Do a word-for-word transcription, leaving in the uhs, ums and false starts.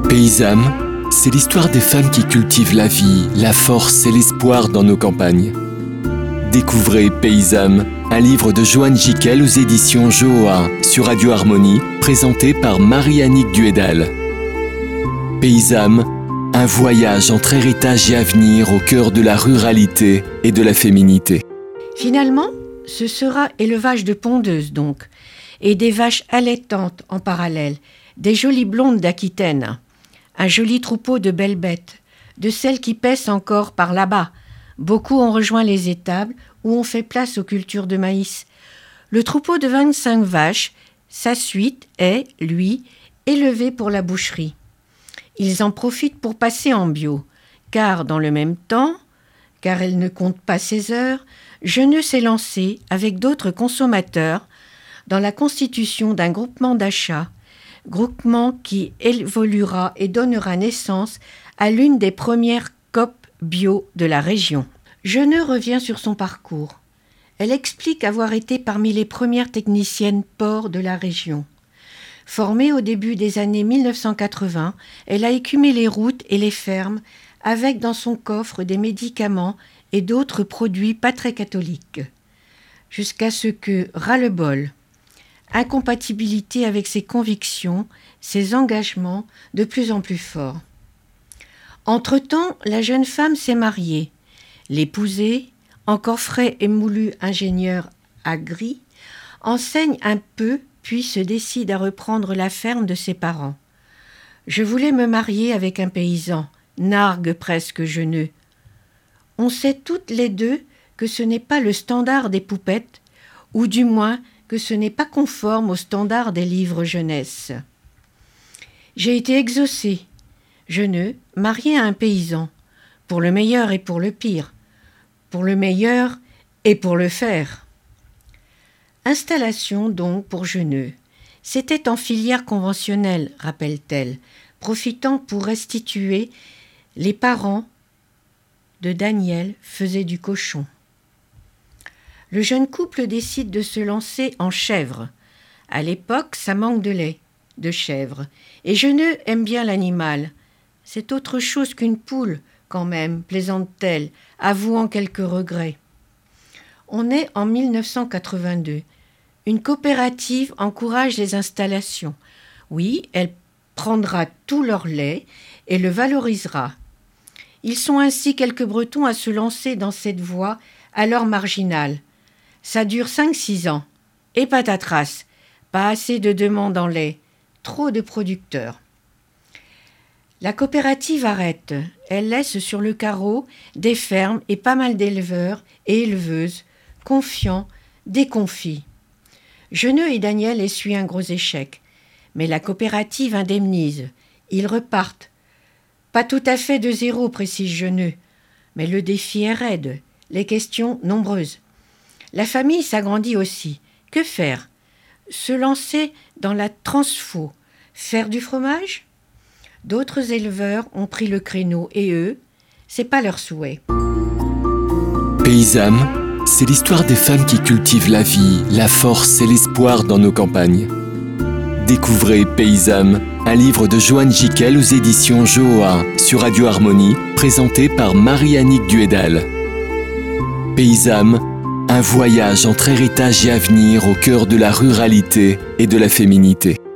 Paysanne, c'est l'histoire des femmes qui cultivent la vie, la force et l'espoir dans nos campagnes. Découvrez Paysanne, un livre de Joanne Jiquel aux éditions Joa sur Radio Harmonie, présenté par Marie-Annick Duédal. Paysanne, un voyage entre héritage et avenir au cœur de la ruralité et de la féminité. Finalement, ce sera élevage de pondeuses donc, et des vaches allaitantes en parallèle, des jolies blondes d'Aquitaine, un joli troupeau de belles bêtes, de celles qui paissent encore par là-bas. Beaucoup ont rejoint les étables où on fait place aux cultures de maïs. Le troupeau de vingt-cinq vaches, sa suite est, lui, élevé pour la boucherie. Ils en profitent pour passer en bio, car dans le même temps, car elle ne compte pas ses heures, Jeuneux s'est lancé avec d'autres consommateurs dans la constitution d'un groupement d'achat, groupement qui évoluera et donnera naissance à l'une des premières coop bio de la région. Jeuneux revient sur son parcours. Elle explique avoir été parmi les premières techniciennes porc de la région. Formée au début des années mille neuf cent quatre-vingts, elle a écumé les routes et les fermes avec dans son coffre des médicaments et d'autres produits pas très catholiques. Jusqu'à ce que, ras-le-bol, incompatibilité avec ses convictions, ses engagements de plus en plus forts. Entre-temps, la jeune femme s'est mariée. L'épousé, encore frais et moulu ingénieur agri, enseigne un peu puis se décide à reprendre la ferme de ses parents. Je voulais me marier avec un paysan, nargue presque Jeuneux. On sait toutes les deux que ce n'est pas le standard des poupettes, ou du moins que ce n'est pas conforme au standard des livres jeunesse. J'ai été exaucée, Jeuneux, mariée à un paysan, pour le meilleur et pour le pire, pour le meilleur et pour le faire. Installation donc pour Jeuneux. C'était en filière conventionnelle, rappelle-t-elle, profitant pour restituer les parents de Daniel faisaient du cochon. Le jeune couple décide de se lancer en chèvre. À l'époque, ça manque de lait, de chèvre. Et Jeuneux aime bien l'animal. C'est autre chose qu'une poule, quand même, plaisante-t-elle, avouant quelques regrets. On est en mille neuf cent quatre-vingt-deux. Une coopérative encourage les installations. Oui, elle prendra tout leur lait et le valorisera. Ils sont ainsi quelques Bretons à se lancer dans cette voie alors marginale. Ça dure cinq six ans. Et patatras, pas assez de demandes en lait, trop de producteurs. La coopérative arrête. Elle laisse sur le carreau des fermes et pas mal d'éleveurs et éleveuses, confiants, déconfits. Jeuneux et Daniel essuient un gros échec. Mais la coopérative indemnise. Ils repartent. Pas tout à fait de zéro, précise Jeuneux. Mais le défi est raide, les questions nombreuses. La famille s'agrandit aussi. Que faire? Se lancer dans la transfo, faire du fromage? D'autres éleveurs ont pris le créneau et eux, c'est pas leur souhait. Paysanne, c'est l'histoire des femmes qui cultivent la vie, la force et l'espoir dans nos campagnes. Découvrez Paysanne, un livre de Joanne Jiquel aux éditions Joa sur Radio Harmonie, présenté par Marie-Annick Duédal. Paysanne, un voyage entre héritage et avenir au cœur de la ruralité et de la féminité.